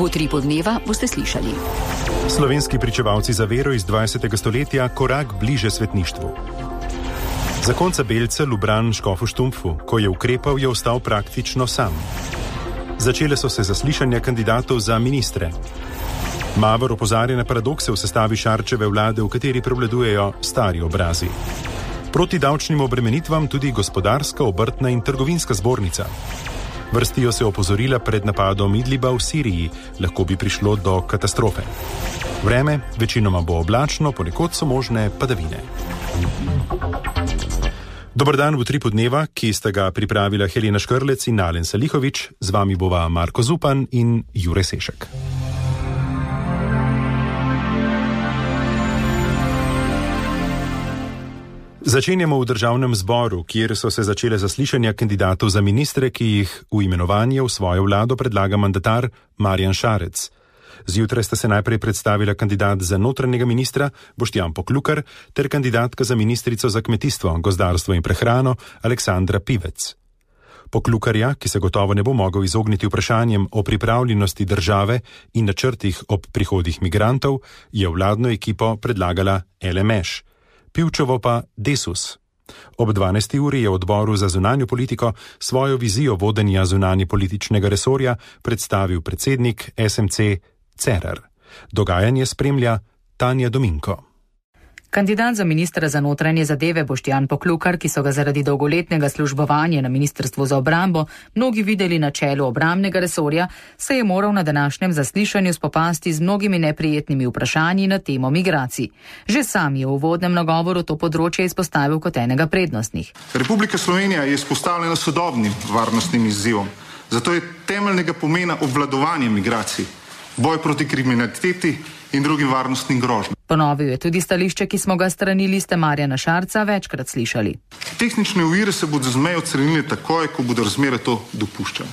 V Utripu dneva boste slišali. Slovenski pričevalci za vero iz 20. stoletja korak bliže svetništvu. Zakonca Belce Lubran Škofu Štumpfu, ko je ukrepal, je ostal praktično sam. Začele so se zaslišanja kandidatov za ministre. Mavor opozarja na paradokse v sestavi Šarčeve vlade, v kateri prevladujejo stari obrazi. Proti davčnim obremenitvam tudi gospodarska, obrtna in trgovinska zbornica. Vrstijo se opozorila pred napadom Idliba v Siriji, lahko bi prišlo do katastrofe. Vreme večinoma bo oblačno, ponekod so možne padavine. Dober dan v Utripu dneva, ki sta ga pripravila Helena Škrlec in Alen Salihovič, z vami bova Marko Zupan in Jure Sešek. Začenjamo v državnem zboru, kjer so se začele zaslišanja kandidatov za ministre, ki jih v imenovanje v svojo vlado predlaga mandatar Marjan Šarec. Zjutraj sta se najprej predstavila kandidat za notranjega ministra Boštjan Poklukar ter kandidatka za ministrico za kmetijstvo, gozdarstvo in prehrano Aleksandra Pivec. Poklukarja, ki se gotovo ne bo mogel izogniti vprašanjem o pripravljenosti države in načrtih ob prihodih migrantov, je vladno ekipo predlagala LMŠ. Pivčevo pa Desus. Ob 12. uri je v odboru za zunanjo politiko svojo vizijo vodenja zunanjepolitičnega resorja predstavil predsednik SMC Cerar. Dogajanje spremlja Tanja Dominko. Kandidat za ministra za notranje zadeve Boštjan Poklukar, ki so ga zaradi dolgoletnega službovanja na Ministrstvu za obrambo mnogi videli na čelu obrambnega resorja, se je moral na današnjem zaslišanju spopasti z mnogimi neprijetnimi vprašanji na temo migracij. Že sam je v uvodnem nagovoru to področje izpostavil kot enega prednostnih. Republika Slovenija je izpostavljena sodobnim varnostnim izzivom, zato je temeljnega pomena obvladovanje migracij, boj proti kriminaliteti in drugim varnostnim grožnjam. Ponovil je tudi stališče, ki smo ga strani liste Marjana Šarca večkrat slišali. Tehnične ovire se bodo z meje odstranile takoj, ko bodo razmere to dopuščale.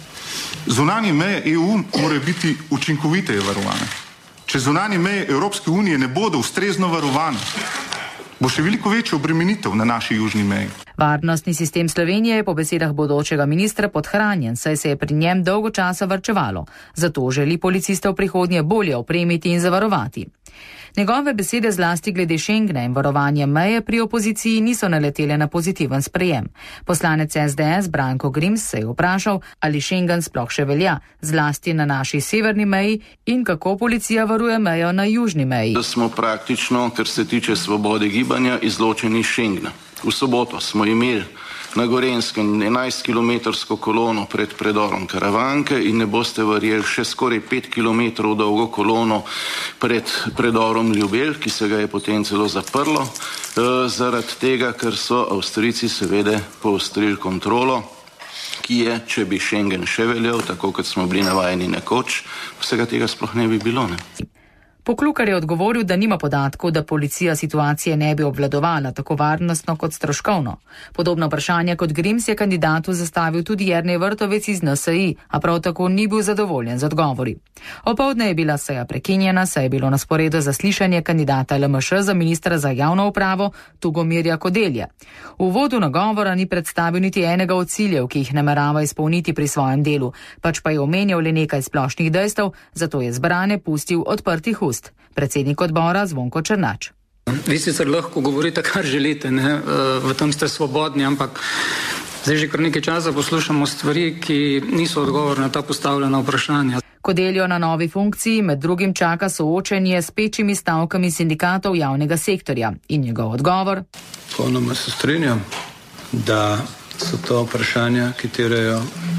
Zunanje meje EU morajo biti učinkoviteje varovane. Če zunanje meje Evropske unije ne bodo ustrezno varovane, bo še veliko večja obremenitev na naši južni meji. Varnostni sistem Slovenije je po besedah bodočega ministra podhranjen, saj se je pri njem dolgo časa varčevalo. Zato želi policiste v prihodnje bolje opremiti in zavarovati. Njegove besede zlasti glede Schengna in varovanja meje pri opoziciji niso naletele na pozitiven sprejem. Poslanec SDS Branko Grims se je vprašal, ali Schengen sploh še velja, zlasti na naši severni meji in kako policija varuje mejo na južni meji. Da smo praktično, kar se tiče svobode gibanja, izločeni iz Schengna. V soboto smo imeli na Gorenjskem 11-kilometrsko kolono pred predorom Karavanke in ne boste verjeli še skoraj 5 kilometrov dolgo kolono pred predorom Ljubelj, ki se ga je potem celo zaprlo, zaradi tega, ker so Avstrijci seveda poostrili kontrolo, ki je, če bi Schengen še veljal, tako kot smo bili navajeni nekoč, vsega tega sploh ne bi bilo, ne? Poklukar je odgovoril, da nima podatkov, da policija situacije ne bi obvladovala tako varnostno kot stroškovno. Podobno vprašanje kot Grims je kandidatu zastavil tudi Jernej Vrtovec iz NSI, a prav tako ni bil zadovoljen z odgovori. Opoldne je bila seja prekinjena, saj je bilo na sporedu zaslišanje kandidata LMŠ za ministra za javno upravo Tugomirja Kodelja. V uvodu nagovora ni predstavil niti enega od ciljev, ki jih namerava izpolniti pri svojem delu, pač pa je omenjal le nekaj splošnih dejstev, zato je zbrane pustil odprtih ust. Predsednik odbora Zvonko Černač. Vi sicer lahko govorite, kar želite, ne? V tem ste svobodni, ampak zdaj že kar nekaj časa poslušamo stvari, ki niso odgovor na ta postavljena vprašanja. Kodeljo na novi funkciji med drugim čaka soočenje s pečimi stavkami sindikatov javnega sektorja in njegov odgovor. Popolnoma se strinjam, da so to vprašanja, ki terjajo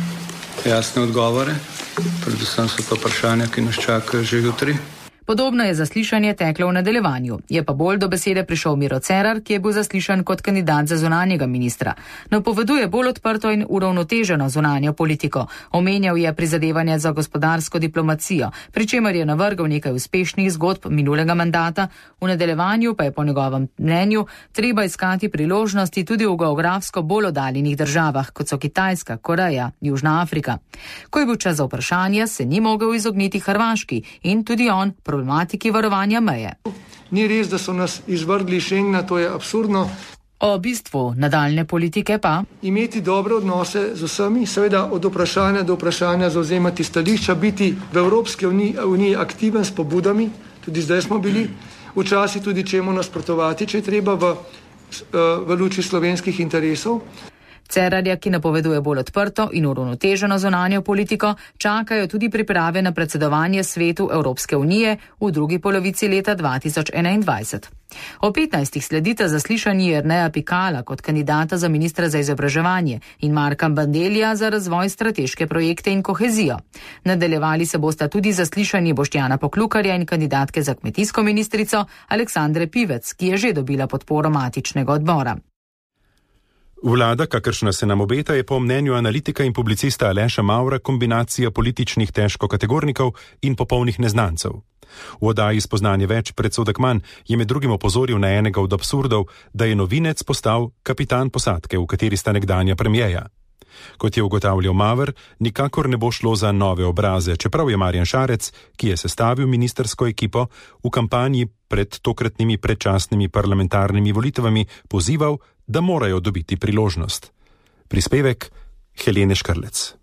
jasne odgovore, predvsem so to vprašanja, ki nas čakajo že jutri. Podobno je zaslišanje teklo v nadaljevanju. Je pa bolj do besede prišel Miro Cerar, ki je bil zaslišan kot kandidat za zunanjega ministra. Napoveduje bolj odprto in uravnoteženo zunanjo politiko. Omenjal je prizadevanja za gospodarsko diplomacijo, pri čemer je navrgal nekaj uspešnih zgodb minulega mandata. V nadaljevanju pa je po njegovem mnenju treba iskati priložnosti tudi v geografsko bolj oddaljenih državah, kot so Kitajska, Koreja, Južna Afrika. Ko je bil čas za vprašanje, se ni mogel izogniti Hrvaški in tudi on problematiki varovanja meje. Ni res, da so nas izvrgli Schengna, to je absurdno. O bistvu nadaljne politike pa imeti dobre odnose z vsemi, seveda od vprašanja do vprašanja zauzemati stališča, biti v Evropski uniji aktiven s pobudami, tudi zdaj smo bili, včasih tudi čemu nasprotovati, če je treba v luči slovenskih interesov. Cerarja, ki napoveduje bolj odprto in uravnoteženo zunanjo politiko, čakajo tudi priprave na predsedovanje svetu Evropske unije v drugi polovici leta 2021. O 15. sledita zaslišanji Jerneja Pikala kot kandidata za ministra za izobraževanje in Marka Bandellija za razvoj strateške projekte in kohezijo. Nadaljevali se bosta tudi zaslišanji Boštjana Poklukarja in kandidatke za kmetijsko ministrico Aleksandre Pivec, ki je že dobila podporo matičnega odbora. Vlada, kakršna se nam obeta, je po mnenju analitika in publicista Aleša Mavra kombinacija političnih težkokategornikov in popolnih neznancev. V oddaji Spoznanje več predsodek manj je med drugim opozoril na enega od absurdov, da je novinec postal kapitan posadke, v kateri sta nekdanja premijeja. Kot je ugotavljal Maver, nikakor ne bo šlo za nove obraze, čeprav je Marjan Šarec, ki je sestavil ministrsko ekipo, v kampanji pred tokratnimi predčasnimi parlamentarnimi volitvami pozival, da morajo dobiti priložnost. Prispevek Helene Škrlec.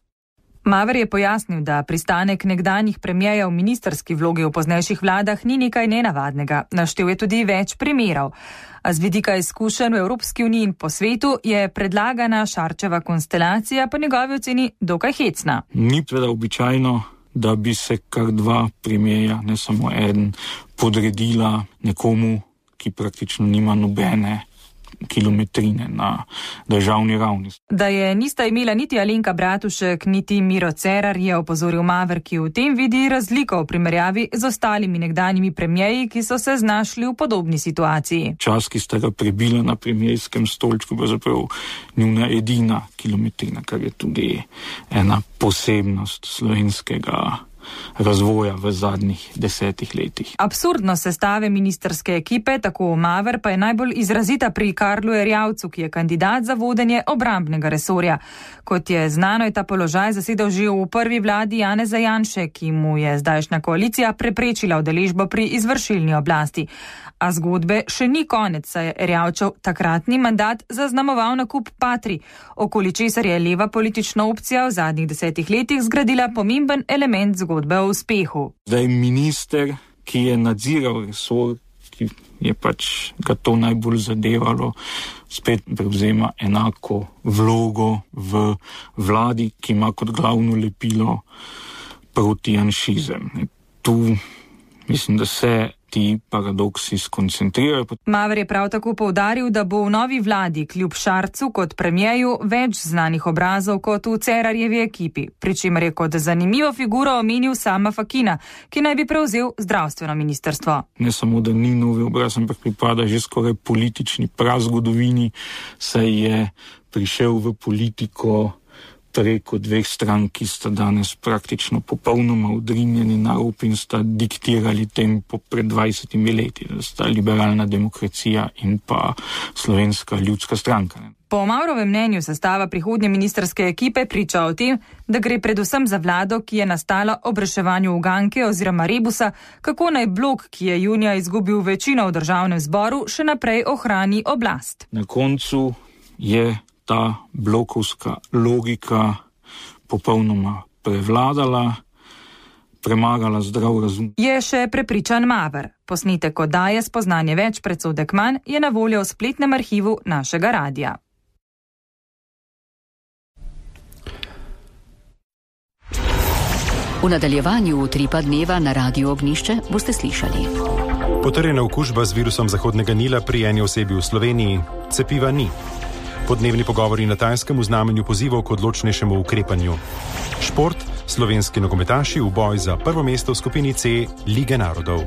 Maver je pojasnil, da pristanek nekdanjih premijejev v ministerski vlogi v poznejših vladah ni nekaj nenavadnega. Naštel je tudi več primerov. A z vidika izkušenj v Evropski uniji in po svetu je predlagana Šarčeva konstelacija po njegovi oceni dokaj hecna. Ni seveda običajno, da bi se kar dva premijeja, ne samo eden, podredila nekomu, ki praktično nima nobene kilometrine na državni ravni. Da je nista imela niti Alenka Bratušek, niti Miro Cerar, je opozoril Maver, ki v tem vidi razliko v primerjavi z ostalimi nekdanjimi premijeji, ki so se znašli v podobni situaciji. Čas, ki sta ga prebila na premijskem stolčku, pa zapravo njuna edina kilometrina, kar je tudi ena posebnost slovenskega razvoja v zadnjih 10 letih. Absurdnost sestave ministrske ekipe, tako Maver, pa je najbolj izrazita pri Karlu Erjavcu, ki je kandidat za vodenje obrambnega resorja. Kot je znano, je ta položaj zasedel že v prvi vladi Janeza Janše, ki mu je zdajšnja koalicija preprečila udeležbo pri izvršilni oblasti. A zgodbe še ni konec, saj je Erjavčev takratni mandat zaznamoval nakup Patri, okoli česar je leva politična opcija v zadnjih 10 letih zgradila pomemben element zgodbe o uspehu. Zdaj minister, ki je nadziral resor, ki je pač ga to najbolj zadevalo, spet prevzema enako vlogo v vladi, ki ima kot glavno lepilo protijanšizem. Tu mislim, da se ti paradoksi skoncentrirajo. Maver je prav tako poudaril, da bo v novi vladi kljub Šarcu kot premijeju več znanih obrazov kot v Cerarjevi ekipi, pri čemer je kot zanimivo figuro omenil Sama Fakina, ki naj bi prevzel zdravstveno ministrstvo. Ne samo, da ni novi obraz, ampak pripada že skoraj politični prazgodovini, saj je prišel v politiko preko 2 strank, ki sta danes praktično popolnoma odrinjeni na rob in sta diktirali tempo pred 20 leti, da sta liberalna demokracija in pa Slovenska ljudska stranka. Po Mavrovem mnenju sestava prihodnje ministrske ekipe priča o tem, da gre predvsem za vlado, ki je nastala ob reševanju uganke oziroma rebusa, kako naj blok, ki je junija izgubil večino v državnem zboru, še naprej ohrani oblast. Na koncu je ta blokovska logika popolnoma prevladala, premagala zdrav razum. Je še prepričan Maver. Posnetek oddaje Spoznanje več predsodek manj je na voljo v spletnem arhivu našega radia. V nadaljevanju utripa dneva na Radiu Ognjišče boste slišali. Potrjena okužba z virusom Zahodnega Nila pri eni osebi v Sloveniji, cepiva ni. Podnebni pogovori na Tajskem v znamenju pozivov k odločnejšemu ukrepanju. Šport, slovenski nogometaši v boj za prvo mesto v skupini C Lige narodov.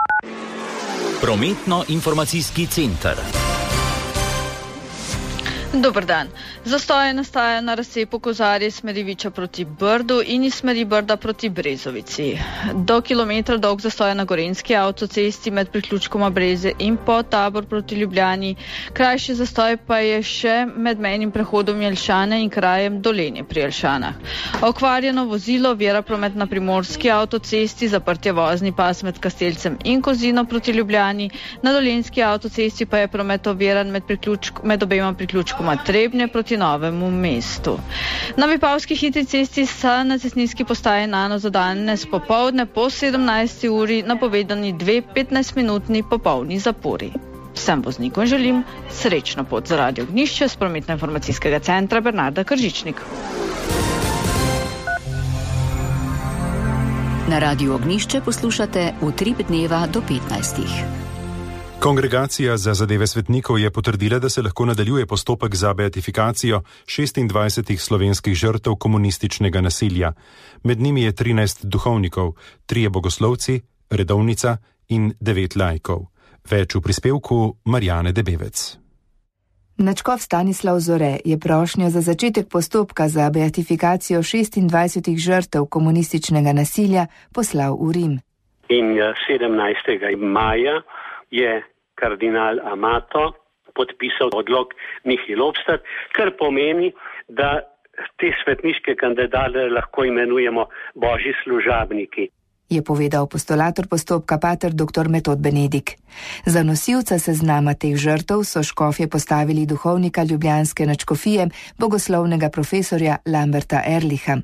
Prometno-informacijski center. Dober dan. Zastoje nastajajo na razcepu Kozarje smeri Viča proti Brdu in iz smeri Brda proti Brezovici. Do kilometra dolg zastoj na Gorenjski avtocesti med priključkoma Breze in po Tabor proti Ljubljani. Krajši zastoj pa je še med mejnim prehodom Jelšane in krajem Dolenje pri Jelšanah. Okvarjeno vozilo ovira promet na Primorski avtocesti, zaprt je vozni pas med Kastelcem in Kozino proti Ljubljani. Na Dolenjski avtocesti pa je promet oviran med obema priključkoma Trebnje proti Novemu mestu. Na Vipavski hitri cesti sta na cestninski postaji Nano za danes popoldne po 17. uri napovedani 2 15-minutni popolni zapori. Vsem voznikom želim srečno pot za Radio Ognjišče s prometno-informacijskega centra Bernarda Kržičnik. Na Radio Ognjišče poslušate Utrip dneva do 15. Kongregacija za zadeve svetnikov je potrdila, da se lahko nadaljuje postopek za beatifikacijo 26 slovenskih žrtev komunističnega nasilja. Med njimi je 13 duhovnikov, 3 bogoslovci, redovnica in 9 laikov. Več v prispevku Marjane Debevec. Nadškof Stanislav Zore je prošnjo za začetek postopka za beatifikacijo 26 žrtev komunističnega nasilja poslal v Rim. In 17. maja je kardinal Amato podpisal odlok Nihil obstat, kar pomeni, da te svetniške kandidate lahko imenujemo božji služabniki. Je povedal apostolator postopka pater dr. Metod Benedik. Za nosilca seznama teh žrtev so škofje postavili duhovnika ljubljanske nadškofije, bogoslovnega profesorja Lamberta Erlicha.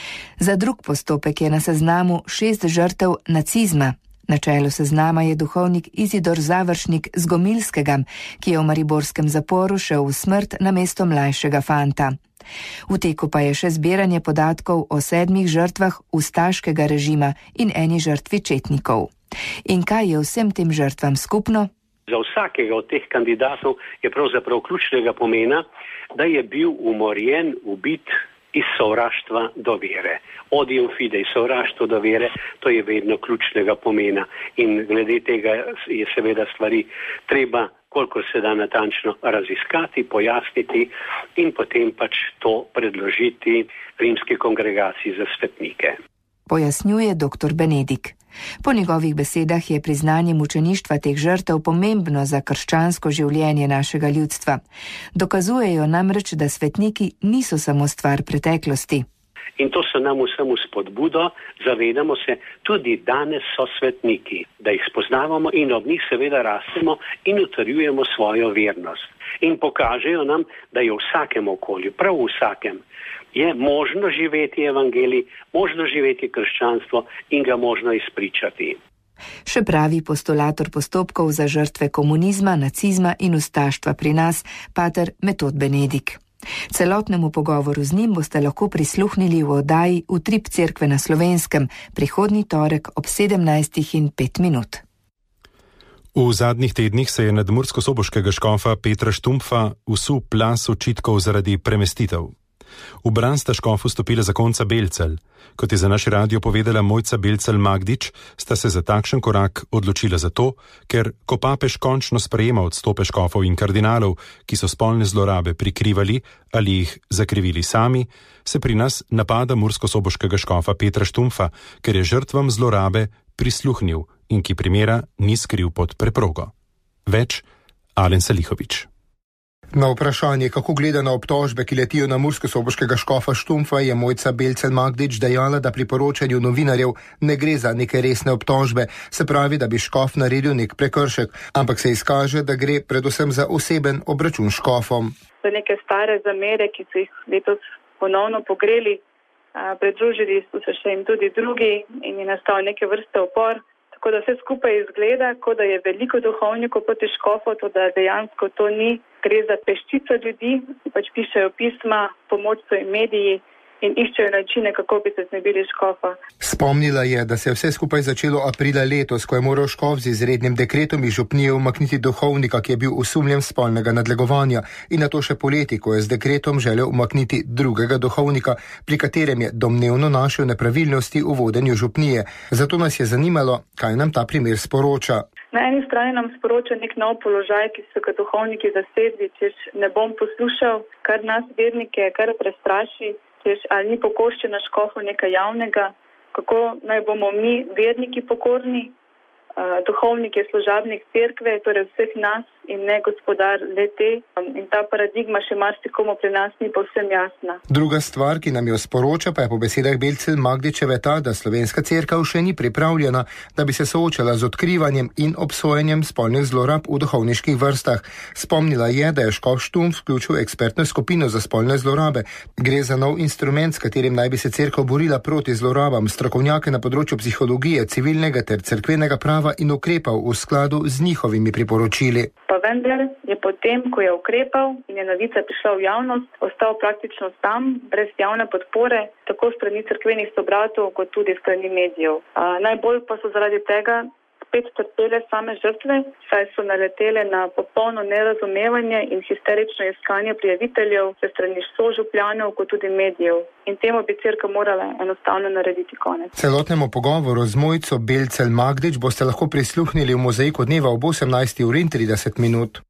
Za drug postopek je na seznamu 6 žrtev nacizma. Na čelu seznama je duhovnik Izidor Završnik z Gomilskega, ki je v mariborskem zaporu šel v smrt namesto mlajšega fanta. V teku pa je še zbiranje podatkov o 7 žrtvah ustaškega režima in eni žrtvi četnikov. In kaj je vsem tem žrtvam skupno? Za vsakega od teh kandidatov je pravzaprav ključnega pomena, da je bil umorjen, ubit iz sovraštva do vere. Odium fidei, sovraštvo do vere, to je vedno ključnega pomena. In glede tega je seveda stvari treba kolikor se da natančno raziskati, pojasniti in potem pač to predložiti rimski kongregaciji za svetnike. Pojasnjuje dr. Benedik. Po njegovih besedah je priznanje mučeništva teh žrtev pomembno za krščansko življenje našega ljudstva. Dokazujejo namreč, da svetniki niso samo stvar preteklosti. In to so nam vsem spodbudo, zavedamo se, tudi danes so svetniki, da jih spoznavamo in ob njih seveda rastemo in utrjujemo svojo vernost. In pokažejo nam, da je v vsakem okolju, prav v vsakem, je možno živeti evangelij, možno živeti krščanstvo in ga možno izpričati. Še pravi postulator postopkov za žrtve komunizma, nacizma in ustaštva pri nas, pater Metod Benedik. Celotnemu pogovoru z njim boste lahko prisluhnili v oddaji Utrip cerkve na Slovenskem prihodnji torek ob 17:05. V zadnjih tednih se je nad murskosoboškega škofa Petra Štumpfa vsul plaz očitkov zaradi premestitev. V bran sta škofu stopila zakonca Belcelj. Kot je za naš radio povedala Mojca Belcelj Magdič, sta se za takšen korak odločila zato, ker ko papež končno sprejema odstope škofov in kardinalov, ki so spolne zlorabe prikrivali ali jih zakrivili sami, se pri nas napada murskosoboškega škofa Petra Štumpfa, ker je žrtvam zlorabe prisluhnil in ki primera ni skril pod preprogo. Več Alen Salihovič. Na vprašanje, kako gleda na obtožbe, ki letijo na murskosoboškega škofa Štumpfa, je Mojca Belcelj Magdič dejala, da pri poročanju novinarjev ne gre za neke resne obtožbe, se pravi, da bi škof naredil nek prekršek, ampak se izkaže, da gre predvsem za oseben obračun škofom. Za neke stare zamere, ki so jih letos ponovno pogreli, pridružili so se še jim tudi drugi in je nastal neke vrste upor. Tako da vse skupaj izgleda, kot da je veliko duhovnikov proti škofu, to da dejansko to ni. Gre za peščico ljudi, ki pač pišejo pisma, pomoč so jim mediji in iščejo načine, kako bi se znebili škofa. Spomnila je, da se je vse skupaj začelo aprila letos, ko je moral škof z izrednim dekretom iz župnije umakniti duhovnika, ki je bil osumljen spolnega nadlegovanja, in nato še poleti, ko je z dekretom želel umakniti drugega duhovnika, pri katerem je domnevno našel nepravilnosti v vodenju župnije. Zato nas je zanimalo, kaj nam ta primer sporoča. Na eni strani nam sporoča nek nov položaj, ki so ga duhovniki zasedli, češ ne bom poslušal, kar nas vernike kar prestraši, češ ali ni pokoščena škofu nekaj javnega, kako naj bomo mi verniki pokorni, duhovnik je služabnik cerkve, torej vseh nas in ne gospodar le-te. In ta paradigma še marsikomu pri nas ni povsem jasna. Druga stvar, ki nam jo sporoča, pa je po besedah Belcel Magdičeve ta, da slovenska cerkev še ni pripravljena, da bi se soočala z odkrivanjem in obsojenjem spolnih zlorab v duhovniških vrstah. Spomnila je, da je škof Štumpf vključil ekspertno skupino za spolne zlorabe. Gre za nov instrument, s katerim naj bi se cerkev borila proti zlorabam, strokovnjake na področju psihologije, civilnega ter cerkvenega prava in ukrepal v skladu z njihovimi priporočili. Pa vendar je potem, ko je ukrepal in je novica prišla v javnost, ostal praktično sam, brez javne podpore, tako strani cerkvenih sobratov, kot tudi strani medijev. Najbolj pa so zaradi tega spet trpele same žrtve, saj so naletele na popolno nerazumevanje in histerično iskanje prijaviteljev se strani sožupljanov, kot tudi medijev. In temu bi cerkev morala enostavno narediti konec. Celotnemu pogovoru z Mojco Belcel Magdič boste lahko prisluhnili v Mozaiku dneva ob 18:30.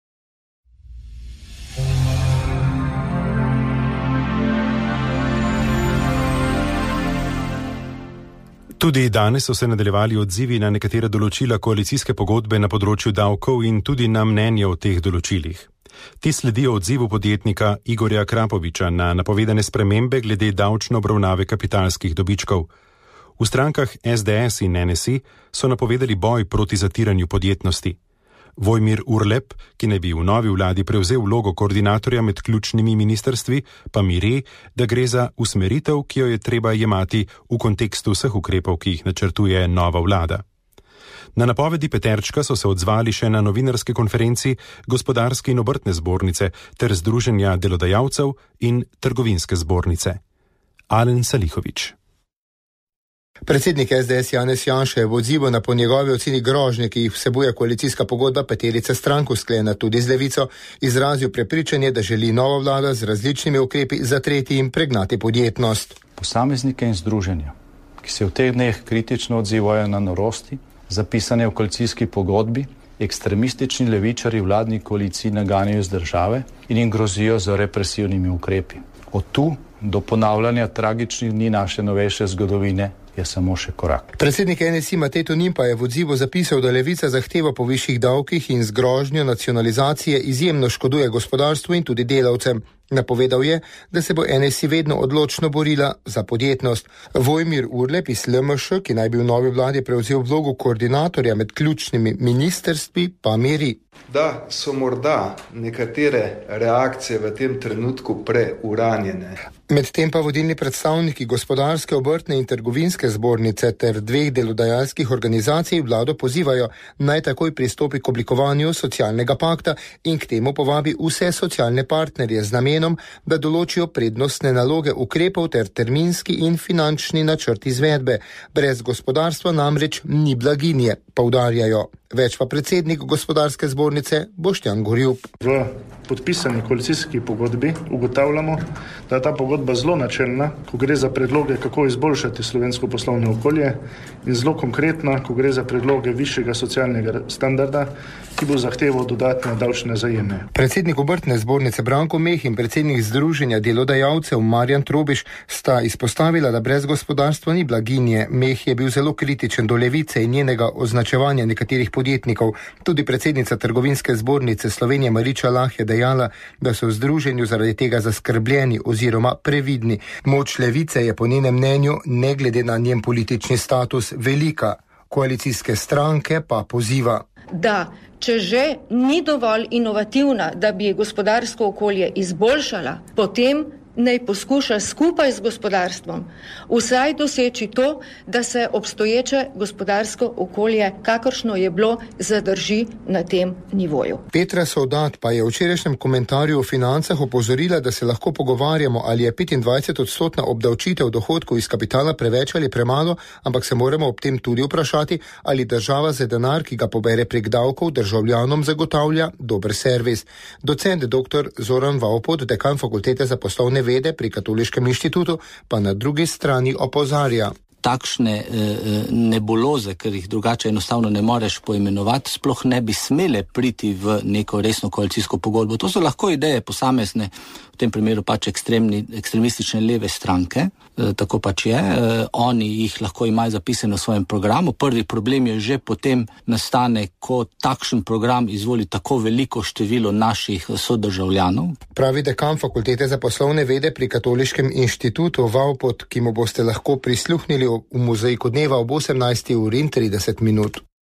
Tudi danes so se nadaljevali odzivi na nekatere določila koalicijske pogodbe na področju davkov in tudi na mnenje o teh določilih. Ti sledijo odzivu podjetnika Igorja Krapoviča na napovedane spremembe glede davčne obravnave kapitalskih dobičkov. V strankah SDS in NSI so napovedali boj proti zatiranju podjetnosti. Vojmir Urlep, ki naj bi v novi vladi prevzel vlogo koordinatorja med ključnimi ministrstvi, pa miri, da gre za usmeritev, ki jo je treba jemati v kontekstu vseh ukrepov, ki jih načrtuje nova vlada. Na napovedi Peterčka so se odzvali še na novinarske konferenci Gospodarske in obrtne zbornice ter Združenja delodajalcev in Trgovinske zbornice. Alen Salihović. Predsednik SDS Janez Janša je v odzivu na po njegovi oceni grožnje, ki jih vsebuje koalicijska pogodba peterice strank, sklenjena tudi z Levico, izrazil prepričanje, da želi nova vlada z različnimi ukrepi zatreti in pregnati podjetnost. Posameznike in združenja, ki se v teh dneh kritično odzivajo na norosti, zapisane v koalicijski pogodbi, ekstremistični levičari vladni koaliciji naganjajo z države in jim grozijo z represivnimi ukrepi. Od tu do ponavljanja tragičnih dni naše novejše zgodovine je samo še korak. Predsednik NSI Matej Tonin pa je v odzivu zapisal, da Levica zahteva po višjih davkih in z grožnjo nacionalizacije izjemno škoduje gospodarstvu in tudi delavcem. Napovedal je, da se bo NSI vedno odločno borila za podjetnost. Vojmir Urlep iz LMŠ, ki naj bi v novi vladi prevzel vlogo koordinatorja med ključnimi ministrstvi, pa miri. Da so morda nekatere reakcije v tem trenutku preuranjene. Medtem pa vodilni predstavniki Gospodarske, obrtne in Trgovinske zbornice ter dveh delodajalskih organizacij vlado pozivajo, naj takoj pristopi k oblikovanju socialnega pakta in k temu povabi vse socialne partnerje z namenom, da določijo prednostne naloge ukrepov ter terminski in finančni načrt izvedbe. Brez gospodarstva namreč ni blaginje, poudarjajo. Več pa predsednik Gospodarske zbornice Boštjan Gorjup. V podpisani koalicijski pogodbi ugotavljamo, da je ta pogodba zelo načelna, ko gre za predloge, kako izboljšati slovensko poslovno okolje, in zelo konkretna, ko gre za predloge višjega socialnega standarda, ki bo zahteval dodatne davčne zajeme. Predsednik obrtne zbornice Branko Meh in predsednik Združenja delodajalcev Marjan Trobiš sta izpostavila, da brez gospodarstva ni blaginje. Meh je bil zelo kritičen do Levice in njenega označevanja nekaterih podjetnikov. Tudi predsednica Trgovinske zbornice Slovenije Mariča Lah je dejala, da so v združenju zaradi tega zaskrbljeni oziroma previdni. Moč Levice je po njenem mnenju, ne glede na njen politični status, velika. Koalicijske stranke pa poziva, da če že ni dovolj inovativna, da bi gospodarsko okolje izboljšala, potem naj poskuša skupaj z gospodarstvom vsaj doseči to, da se obstoječe gospodarsko okolje, kakršno je bilo, zadrži na tem nivoju. Petra Sovdat pa je v včerajšnjem komentarju o financah opozorila, da se lahko pogovarjamo, ali je 25% obdavčitev dohodkov iz kapitala preveč ali premalo, ampak se moramo ob tem tudi vprašati, ali država za denar, ki ga pobere prek davkov, državljanom zagotavlja dober servis. Docent dr. Zoran Vaupot, dekan Fakultete za poslovne vede pri Katoliškem inštitutu, pa na drugi strani opozarja. takšne nebuloze, ker jih drugače enostavno ne moreš poimenovati, sploh ne bi smele priti v neko resno koalicijsko pogodbo. To so lahko ideje posamezne, v tem primeru pač ekstremistične leve stranke, tako pač je. Oni jih lahko imajo zapisane v svojem programu. Prvi problem je že potem nastane, ko takšen program izvoli tako veliko število naših sodržavljanov. Pravi dekan Fakultete za poslovne vede pri Katoliškem inštitutu Vavpot, ki mu boste lahko prisluhnili v Mozaiku dneva ob 18:30.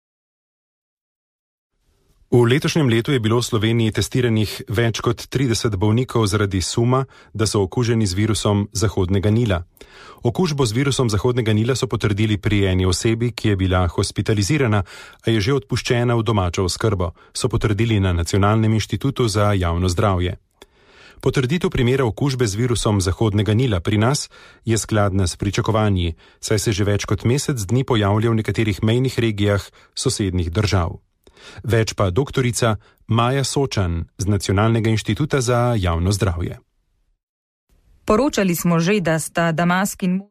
V letošnjem letu je bilo v Sloveniji testiranih več kot 30 bolnikov zaradi suma, da so okuženi z virusom Zahodnega Nila. Okužbo z virusom Zahodnega Nila so potrdili pri eni osebi, ki je bila hospitalizirana, a je že odpuščena v domačo oskrbo, so potrdili na Nacionalnem inštitutu za javno zdravje. Potrditev primera okužbe z virusom Zahodnega Nila pri nas je skladna s pričakovanji, saj se že več kot mesec dni pojavlja v nekaterih mejnih regijah sosednjih držav. Več pa doktorica Maja Sočan z Nacionalnega inštituta za javno zdravje. Poročali smo že, da sta Damask in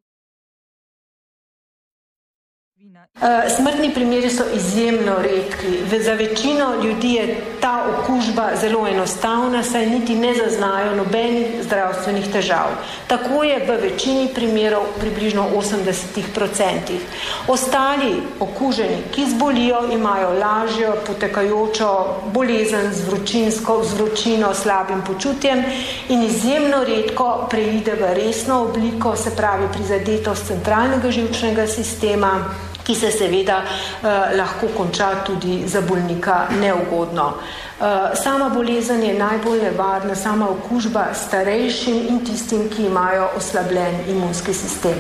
Smrtni primeri so izjemno redki. Za večino ljudi je ta okužba zelo enostavna, saj niti ne zaznajo nobenih zdravstvenih težav. Tako je v večini primerov približno 80%. Ostali okuženi, ki zbolijo, imajo lažjo potekajočo bolezen z vročino, slabim počutjem in izjemno redko preide v resno obliko, se pravi prizadetost centralnega živčnega sistema, ki se seveda lahko konča tudi za bolnika neugodno. Sama bolezen je najbolj nevarna, sama okužba starejšim in tistim, ki imajo oslabljen imunski sistem.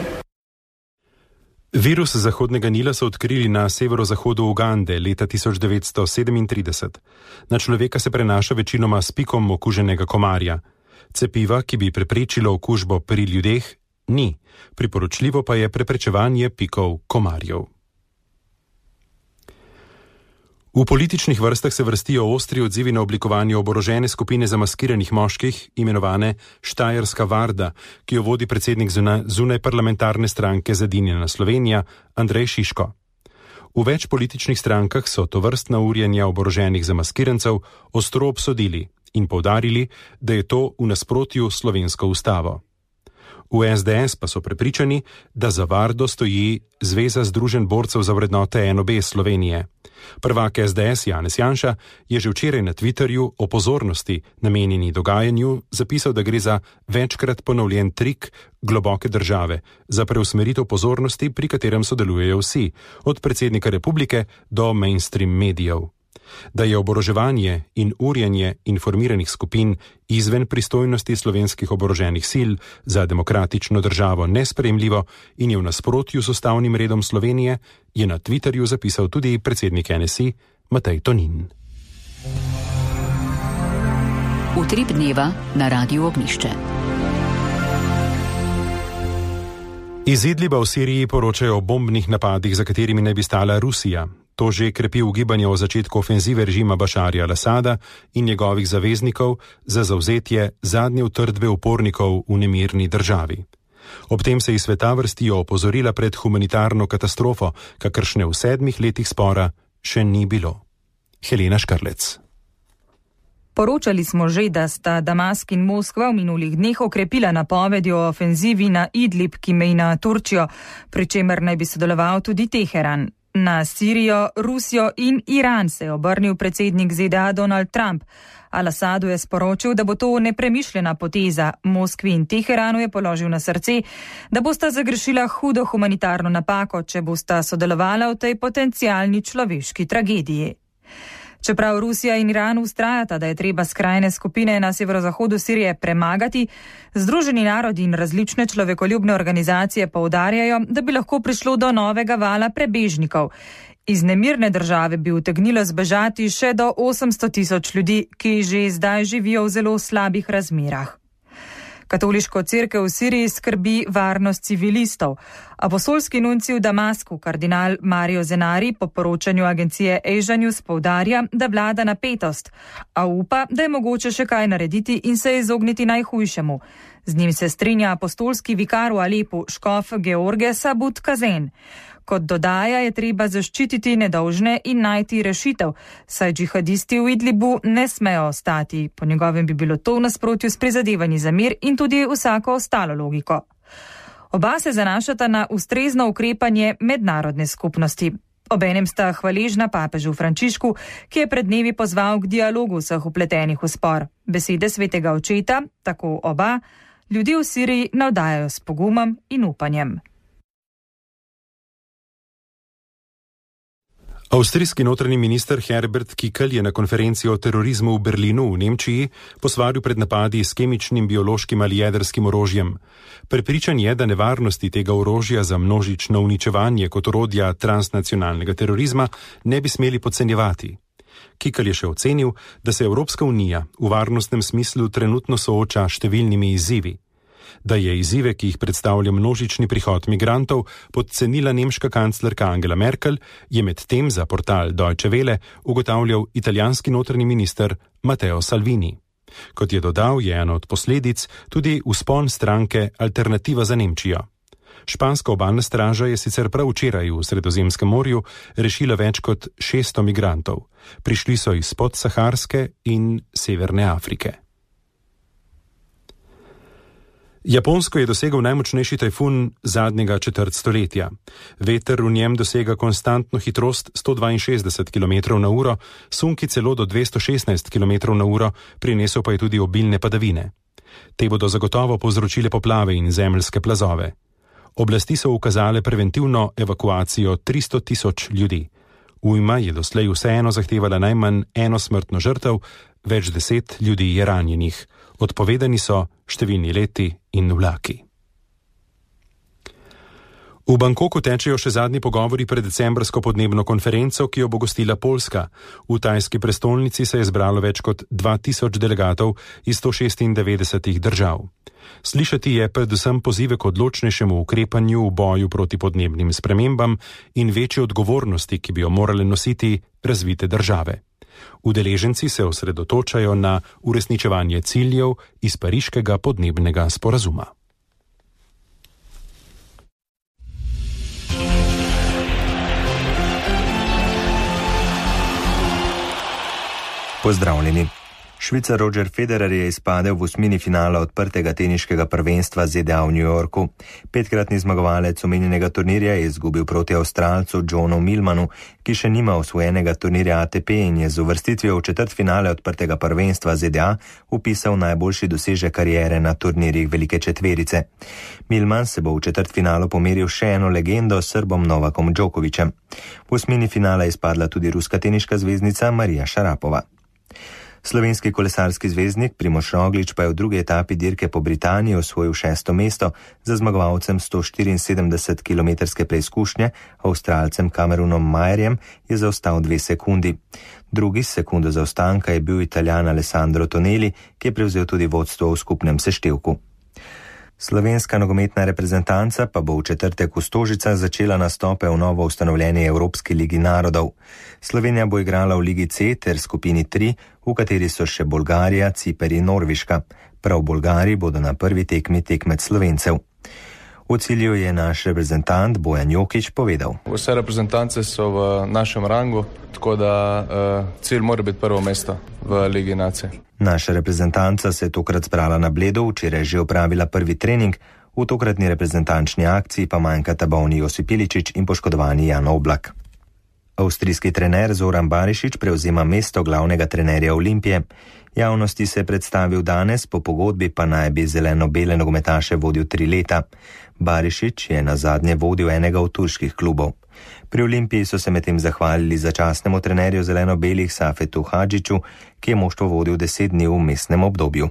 Virus Zahodnega Nila so odkrili na severozahodu Ugande leta 1937. Na človeka se prenaša večinoma s pikom okuženega komarja. Cepiva, ki bi preprečilo okužbo pri ljudeh, ni. Priporočljivo pa je preprečevanje pikov komarjev. V političnih vrstah se vrstijo ostri odzivi na oblikovanje oborožene skupine zamaskiranih moških, imenovane Štajerska varda, ki jo vodi predsednik zunaj parlamentarne stranke Zedinjena Slovenija, Andrej Šiško. V več političnih strankah so tovrstna urjenja oboroženih zamaskirancev ostro obsodili in poudarili, da je to v nasprotju s slovensko ustavo. V SDS pa so prepričani, da za vardo stoji Zveza združenj borcev za vrednote NOB Slovenije. Prvak SDS Janez Janša je že včeraj na Twitterju o pozornosti namenjeni dogajanju zapisal, da gre za večkrat ponovljen trik globoke države za preusmeritev pozornosti, pri katerem sodelujejo vsi, od predsednika republike do mainstream medijev. Da je oboroževanje in urjenje informiranih skupin izven pristojnosti slovenskih oboroženih sil za demokratično državo nesprejemljivo in je v nasprotju z ustavnim redom Slovenije, je na Twitterju zapisal tudi predsednik NSI Matej Tonin. Utrip dneva na Radiu Ognjišče. Iz Idliba v Siriji poročajo o bombnih napadih, za katerimi naj bi stala Rusija. To že krepi ugibanje o začetku ofenzive režima Bašarja al-Asada in njegovih zaveznikov za zavzetje zadnje utrdbe upornikov v nemirni državi. Ob tem se iz sveta vrstijo opozorila pred humanitarno katastrofo, kakršne v 7 letih spora še ni bilo. Helena Škarlec. Poročali smo že, da sta Damask in Moskva v minulih dneh okrepila napovedi o ofenzivi na Idlib, ki meji na Turčijo, pri čemer naj bi sodeloval tudi Teheran. Na Sirijo, Rusijo in Iran se je obrnil predsednik ZDA Donald Trump. Al-Asadu je sporočil, da bo to nepremišljena poteza. Moskvi in Teheranu je položil na srce, da bosta zagrešila hudo humanitarno napako, če bosta sodelovala v tej potencialni človeški tragediji. Čeprav Rusija in Iran vztrajata, da je treba skrajne skupine na severozahodu Sirije premagati, Združeni narodi in različne človekoljubne organizacije poudarjajo, da bi lahko prišlo do novega vala prebežnikov. Iz nemirne države bi utegnilo zbežati še do 800 000 ljudi, ki že zdaj živijo v zelo slabih razmerah. Katoliško cerkev v Siriji skrbi varnost civilistov. Apostolski nuncij v Damasku, kardinal Mario Zenari, po poročanju agencije Asia News poudarja, da vlada napetost, a upa, da je mogoče še kaj narediti in se izogniti najhujšemu. Z njim se strinja apostolski vikar v Alepu, škof George Sabut Kazen. Kot dodaja, je treba zaščititi nedolžne in najti rešitev, saj džihadisti v Idlibu ne smejo ostati. Po njegovem bi bilo to v nasprotju s prizadevanji za mir in tudi vsako ostalo logiko. Oba se zanašata na ustrezno ukrepanje mednarodne skupnosti. Obenem sta hvaležna papežu Frančišku, ki je pred dnevi pozval k dialogu vseh vpletenih v spor. Besede svetega očeta, tako oba, ljudi v Siriji navdajajo s pogumom in upanjem. Avstrijski notranji minister Herbert Kickl je na konferenci o terorizmu v Berlinu v Nemčiji posvaril pred napadi s kemičnim, biološkim ali jedrskim orožjem. Prepričan je, da nevarnosti tega orožja za množično uničevanje kot orodja transnacionalnega terorizma ne bi smeli podcenjevati. Kickl je še ocenil, da se Evropska unija v varnostnem smislu trenutno sooča s številnimi izzivi. Da je izzive, ki jih predstavlja množični prihod migrantov, podcenila nemška kanclerka Angela Merkel, je med tem za portal Deutsche Welle ugotavljal italijanski notranji minister Matteo Salvini. Kot je dodal, je ena od posledic tudi vzpon stranke Alternativa za Nemčijo. Španska obalna straža je sicer prav včeraj v Sredozemskem morju rešila več kot 600 migrantov. Prišli so iz podsaharske in Severne Afrike. Japonsko je dosegel najmočnejši tajfun zadnjega četrt stoletja. Veter v njem dosega konstantno hitrost 162 km/h, sunki celo do 216 km/h, prinesel pa je tudi obilne padavine. Te bodo zagotovo povzročile poplave in zemeljske plazove. Oblasti so ukazale preventivno evakuacijo 300 000 ljudi. Ujma je doslej vseeno zahtevala najmanj eno smrtno žrtev, več 10 ljudi je ranjenih. Odpovedani so številni leti in vlaki. V Bangkoku tečejo še zadnji pogovori pred decembrsko podnebno konferenco, ki jo bo gostila Poljska. V tajski prestolnici se je zbralo več kot 2000 delegatov iz 196 držav. Slišati je predvsem pozive k odločnejšemu ukrepanju v boju proti podnebnim spremembam in večji odgovornosti, ki bi jo morale nositi razvite države. Udeleženci se osredotočajo na uresničevanje ciljev iz Pariškega podnebnega sporazuma. Pozdravljeni. Švicar Roger Federer je izpadel v osmini finala odprtega teniškega prvenstva ZDA v New Yorku. 5-kratni zmagovalec omenjenega turnirja je izgubil proti Avstralcu Johnu Millmanu, ki še nima osvojenega turnirja ATP in je z uvrstitvijo v četrtfinale odprtega prvenstva ZDA vpisal najboljši dosežek kariere na turnirjih velike četverice. Millman se bo v četrtfinalu pomeril še eno legendo s Srbom Novakom Djokovićem. V osmini finala je izpadla tudi ruska teniška zvezdnica Marija Šarapova. Slovenski kolesarski zvezdnik Primož Roglič pa je v drugi etapi dirke po Britaniji osvojil 6. mesto, za zmagovalcem 174-kilometrske preizkušnje, Avstralcem Cameronom Majerjem je zaostal 2 sekundi. Drugi s sekundo zaostanka je bil Italijan Alessandro Tonelli, ki je prevzel tudi vodstvo v skupnem seštevku. Slovenska nogometna reprezentanca pa bo v četrtek v Stožicah začela nastope v novo ustanovljeni Evropski ligi narodov. Slovenija bo igrala v ligi C ter skupini 3, v kateri so še Bolgarija, Ciper in Norveška. Prav v Bolgariji bodo na prvi tekmi tekmec Slovencev. V cilju je naš reprezentant Bojan Jokić povedal. Vse reprezentance so v našem rangu, tako da cilj mora biti prvo mesto v Ligi nacije. Naša reprezentanca se je tokrat zbrala na Bledu, včeraj že opravila prvi trening, v tokratni reprezentančni akciji pa manjkata bolni Josip Iličić in poškodovani Jan Oblak. Avstrijski trener Zoran Barišić prevzema mesto glavnega trenerja Olimpije. Javnosti se je predstavil danes, po pogodbi pa naj bi zeleno-bele nogometaše vodil 3 leta. Barišić je nazadnje vodil enega od turških klubov. Pri Olimpiji so se medtem zahvalili začasnemu trenerju zeleno-belih Safetu Hadžiću, ki je moštvo vodil 10 dni v vmesnem obdobju.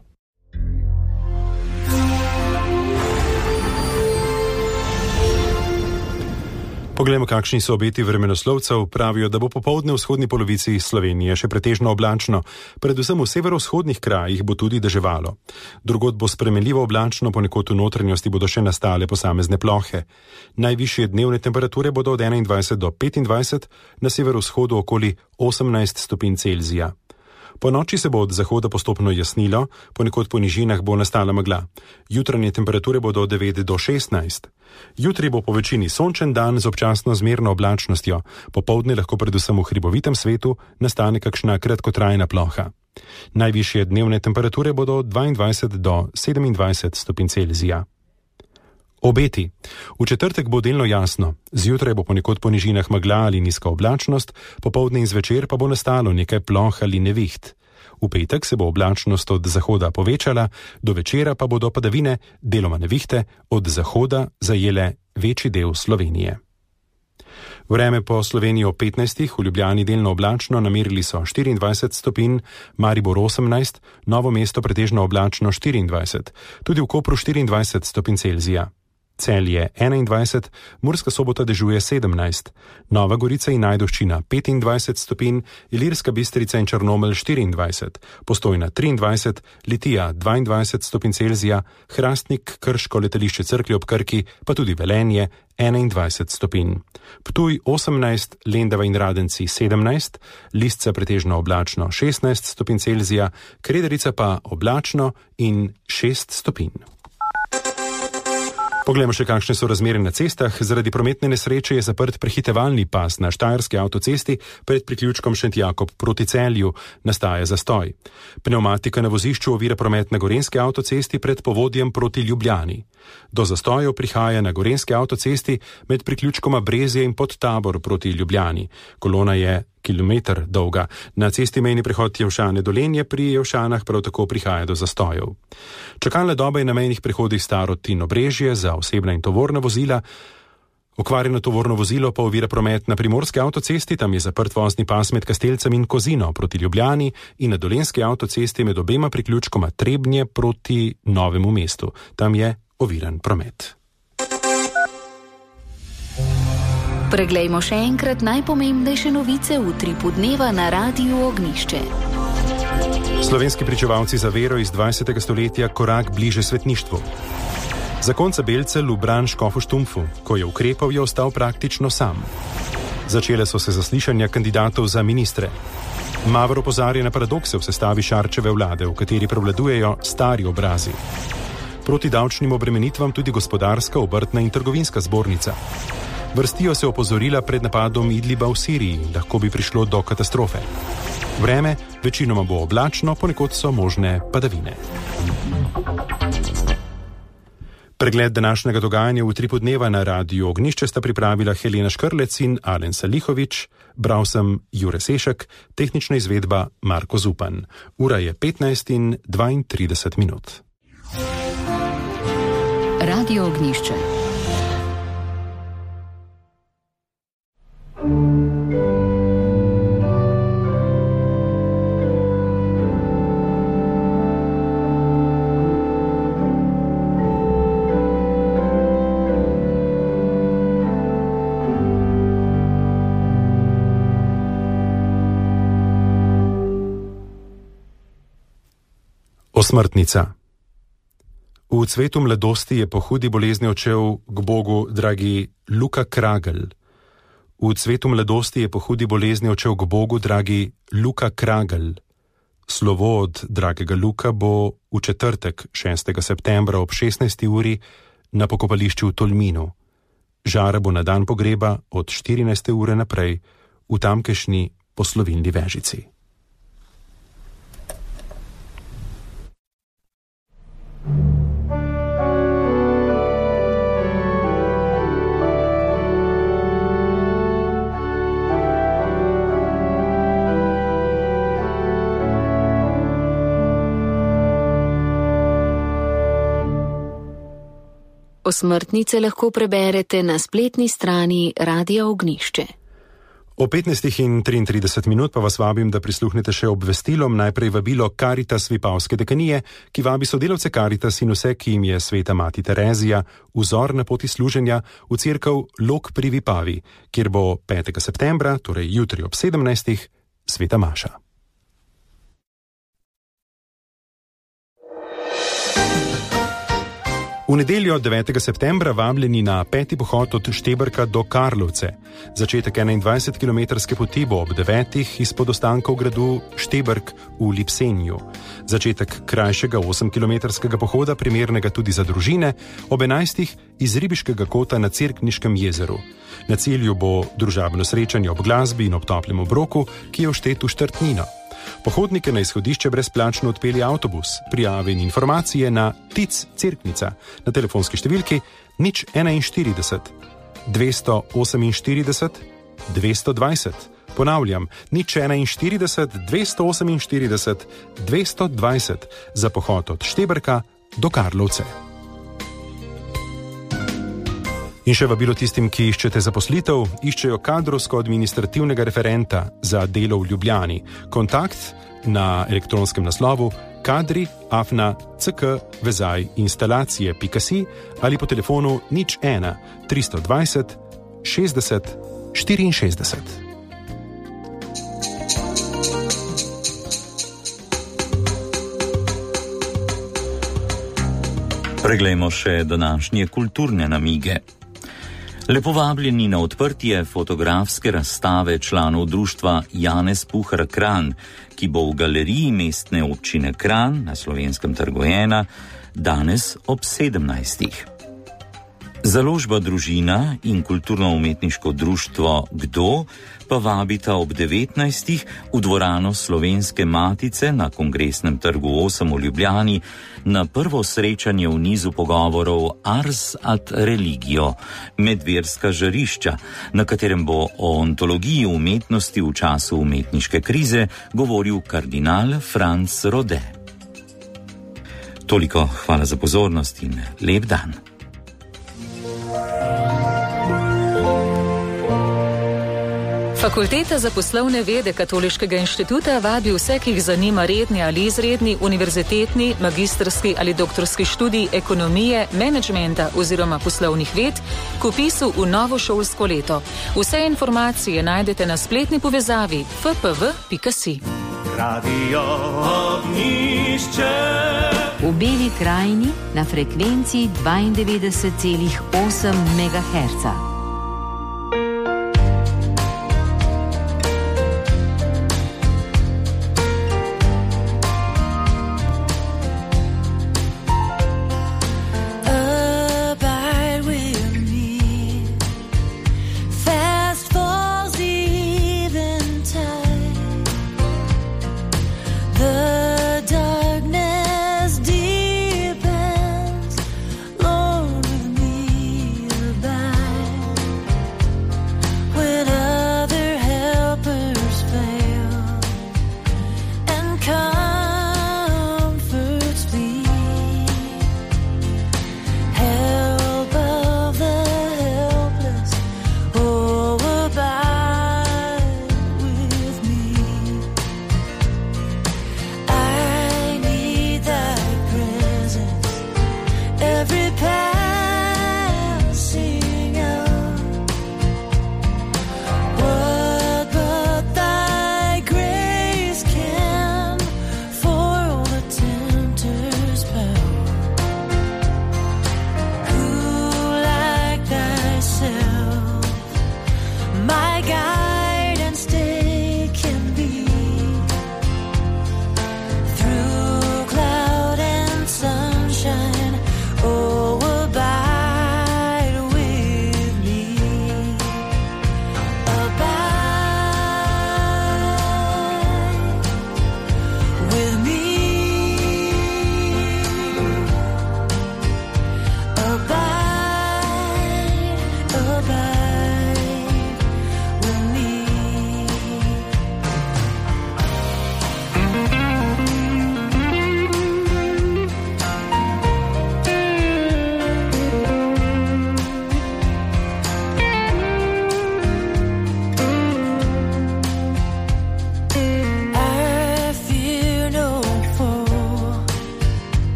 Poglejmo, kakšni so obeti vremenoslovcev. Pravijo, da bo popoldne v vzhodni polovici Slovenije še pretežno oblačno, predvsem v severovzhodnih krajih bo tudi deževalo. Drugod bo spremenljivo oblačno, ponekod v notranjosti bodo še nastale posamezne plohe. Najvišje dnevne temperature bodo od 21 do 25, na severovzhodu okoli 18 stopinj Celzija. Po noči se bo od zahoda postopno jasnilo, ponekod po nižinah bo nastala megla. Jutranje temperature bodo od 9 do 16. Jutri bo po večini sončen dan z občasno zmerno oblačnostjo. Popoldne lahko predvsem v hribovitem svetu nastane kakšna kratkotrajna ploha. Najvišje dnevne temperature bodo od 22 do 27 stopinj Celzija. Obeti. V četrtek bo delno jasno, zjutraj bo ponekod po nižinah megla ali nizka oblačnost, popoldne in zvečer pa bo nastalo nekaj ploh ali neviht. V petek se bo oblačnost od zahoda povečala, do večera pa bodo padavine, deloma nevihte, od zahoda zajele večji del Slovenije. Vreme po Sloveniji ob 15, v Ljubljani delno oblačno, namerili so 24 stopinj, Maribor 18, Novo mesto pretežno oblačno 24, tudi v Kopru 24 stopinj Celzija. Celje 21, Murska Sobota dežuje 17, Nova Gorica in Ajdovščina 25 stopinj, Ilirska Bistrica in Črnomelj 24, Postojna 23, Litija 22 stopinj Celzija, Hrastnik, Krško, letališče Cerklje ob Krki, pa tudi Velenje 21 stopinj. Ptuj 18, Lendava in Radenci 17, Listca pretežno oblačno 16 stopinj Celzija, Krederica pa oblačno in 6 stopinj. Poglejmo še, kakšne so razmere na cestah. Zaradi prometne nesreče je zaprt prehitevalni pas na Štajerski avtocesti pred priključkom Šentjakob proti Celju. Nastaja zastoj. Pnevmatika na vozišču ovira promet na Gorenjski avtocesti pred Povodjem proti Ljubljani. Do zastojev prihaja na Gorenjski avtocesti med priključkoma Brezje in Podtabor proti Ljubljani. Kolona je kilometer dolga. Na cesti mejni prehod Jelšane-Dolenje pri Jelšanah prav tako prihaja do zastojev. Čakalna doba je na mejnih prehodih Starod in Obrežje za osebna in tovorna vozila. Okvarjeno tovorno vozilo pa ovira promet na Primorski avtocesti, tam je zaprt vozni pas med Kastelcem in Kozino proti Ljubljani in na Dolenjski avtocesti med obema priključkoma Trebnje proti Novemu mestu. Tam je oviran promet. Preglejmo še enkrat najpomembnejše novice v utripu dneva na Radiu Ognjišče. Slovenski pričevalci za vero iz 20. stoletja korak bliže svetništvu. Zakonca Belcel v bran škofu Štumpfu, ko je ukrepal, je ostal praktično sam. Začele so se zaslišanja kandidatov za ministre. Maver opozarja na paradokse v sestavi Šarčeve vlade, v kateri prevladujejo stari obrazi. Proti davčnim obremenitvam tudi gospodarska, obrtna in trgovinska zbornica. Vrstijo se opozorila pred napadom Idliba v Siriji, lahko bi prišlo do katastrofe. Vreme večinoma bo oblačno, ponekod so možne padavine. Pregled današnjega dogajanja v utripu dneva na Radiu Ognjišče sta pripravila Helena Škrlec in Alen Salihovič, bral sem Jure Sešek, tehnična izvedba Marko Zupan. Ura je 15:32. Radio Ognjišče. Osmrtnica. V cvetu mladosti je po hudi bolezni odšel k Bogu dragi Luka Kragel. V cvetu mladosti je po hudi bolezni odšel k Bogu dragi Luka Kragel. Slovo od dragega Luka bo v četrtek 6. septembra ob 16. uri na pokopališču v Tolminu. Žara bo na dan pogreba od 14. ure naprej v tamkajšnji poslovilni Vežici. Osmrtnice lahko preberete na spletni strani Radia Ognjišče. O 15:33 pa vas vabim, da prisluhnete še obvestilom, najprej vabilo Caritas Vipavske dekanije, ki vabi sodelavce Caritas in vse, ki jim je sveta mati Terezija vzor na poti služenja, v cerkev Lok pri Vipavi, kjer bo 5. septembra, torej jutri ob 17. sveta maša. V nedeljo 9. septembra vabljeni na 5. pohod od Štebrka do Karlovce. Začetek 21-kilometrske poti bo ob 9. izpod ostankov gradu Štebrk v Lipsenju. Začetek krajšega 8-kilometrskega pohoda, primernega tudi za družine, ob 11. iz Ribiškega kota na Cerkniškem jezeru. Na cilju bo družabno srečanje ob glasbi in ob toplem obroku, ki je vštet v štartnino. Pohodnike na izhodišče brezplačno odpelje avtobus. Prijave in informacije na TIC Cerknica na telefonski številki 041 248 220. Ponavljam, 041 248 220 za pohod od Štebrka do Karlovce. In še vabilo tistim, ki iščete zaposlitev, iščejo kadrovsko-administrativnega referenta za delo v Ljubljani. Kontakt na elektronskem naslovu kadri@ck-instalacije.si ali po telefonu 01 320 60 64. Preglejmo še današnje kulturne namige. Lepo vabljeni na odprtje fotografske razstave članov društva Janez Puhar Kranj, ki bo v galeriji Mestne občine Kranj na Slovenskem trgu 1 danes ob 17. Založba Družina in kulturno-umetniško društvo Kdo pa vabita ob 19. v dvorano Slovenske matice na Kongresnem trgu 8 v Ljubljani na prvo srečanje v nizu pogovorov Ars ad Religio, medverska žarišča, na katerem bo o ontologiji umetnosti v času umetniške krize govoril kardinal Franz Rode. Toliko hvala za pozornost in lep dan. Fakulteta za poslovne vede Katoliškega inštituta vabi vse, ki jih zanima redni ali izredni, univerzitetni, magistrski ali doktorski študij ekonomije, menedžmenta oziroma poslovnih ved k vpisu v novo šolsko leto. Vse informacije najdete na spletni povezavi ffv.si. Radio Ognišče. V Beli krajini na frekvenciji 92,8 MHz.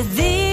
the